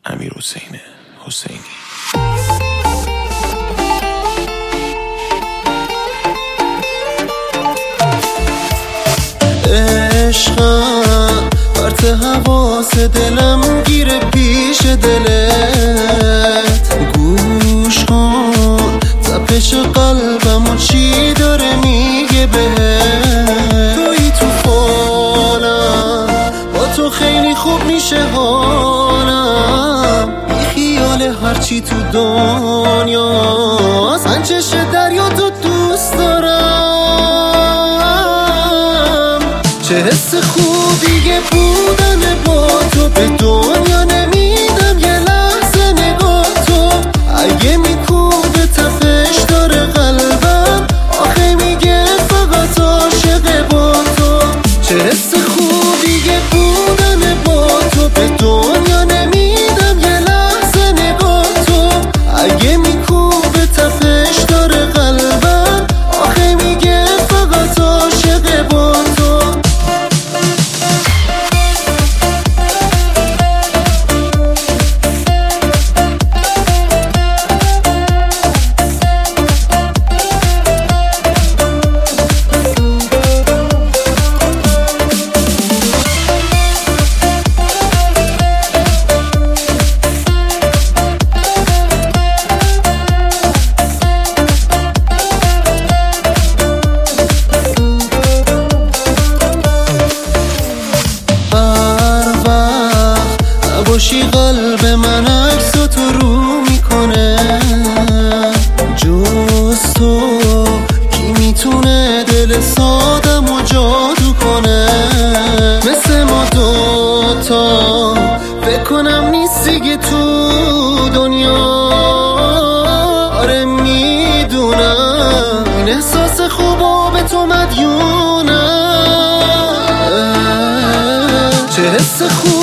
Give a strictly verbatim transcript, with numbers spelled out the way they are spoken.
امیرحسین حسینی. عشقم پرت حواس دلم گیره پیش دلت، گوش کن تپش قلبم و چی داره میگه بهت. توی تو فالم با تو خیلی خوب میشه حالم، بی خیال هرچی تو دنیا من چشم دریا تو دوست دارم. چه حس خوبیه بودن با تو، به دنیا نمیدم یه لحظه نگاه تو. اگه میکوبه تپش داره قلبم، آخه میگه فقط عاشق با تو. چه حس خوبیه بودن با تو، به دنیا نمیدم یه لحظه نگاه تو. اگه میکوبه تپش داره قلبم، آخه میگه فقط عاشق با تو. باشی قلب من عکس تو رو میکنه، جز تو کی میتونه دل سادم و جادو کنه. مثل ما دوتا فکر کنم نیست دیگه تو دنیا. آره میدونم این احساس خوبا به تو مدیونم. چه حس خوب